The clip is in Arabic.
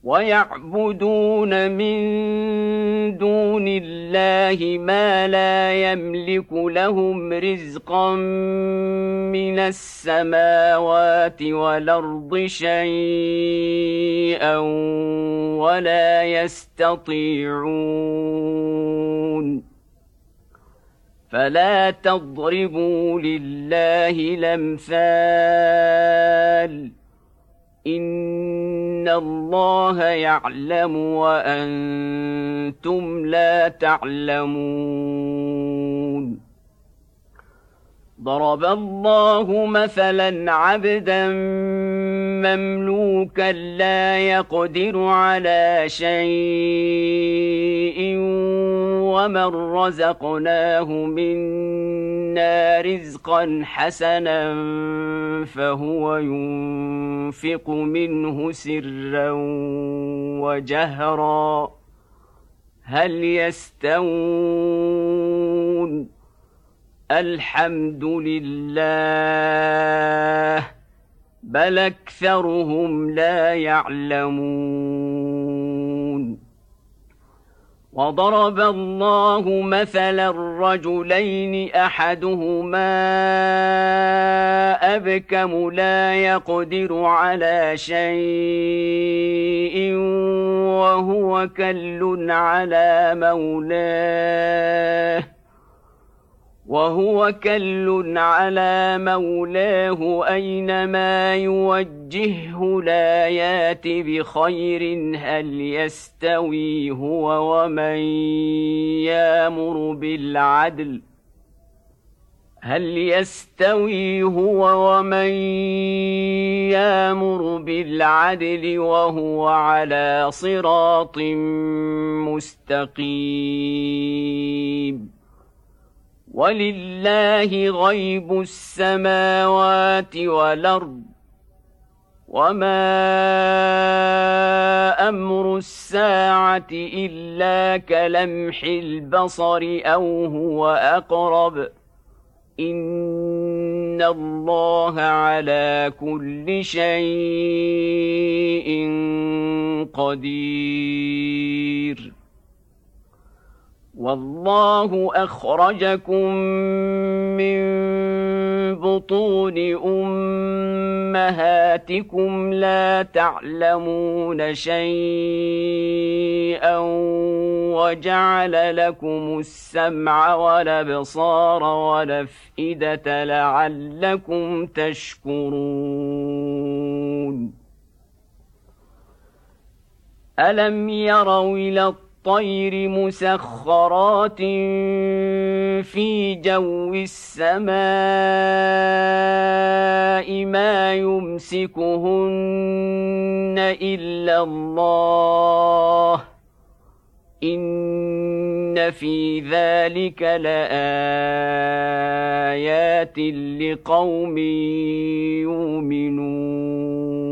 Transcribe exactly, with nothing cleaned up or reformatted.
ويعبدون من دون الله ما لا يملك لهم رزقا من السماوات والأرض شيئا ولا يستطيعون فلا تضربوا لله الأمثال إن الله يعلم وأنتم لا تعلمون ضرب الله مثلا عبدا مملوكا لا يقدر على شيء ومن رزقناه منا رزقا حسنا فهو ينفق منه سرا وجهرا هل يستوون الحمد لله بل أكثرهم لا يعلمون وضرب الله مثلا رجلين أحدهما أبكم لا يقدر على شيء وهو كل على مولاه وهو كل على مولاه أينما يوجهه لا يات بخير هل يستوي هو ومن يأمر بالعدل هل يستوي هو ومن يأمر بالعدل وهو على صراط مستقيم ولله غيب السماوات والأرض وما أمر الساعة إلا كلمح البصر أو هو أقرب إن الله على كل شيء قدير والله أخرجكم من بطون أمهاتكم لا تعلمون شيئا وجعل لكم السمع والأبصار والأفئدة لعلكم تشكرون ألم يروا إلى الطير مسخرات في جو السماء ما يمسكهن إلا الله إن في ذلك لآيات لقوم يؤمنون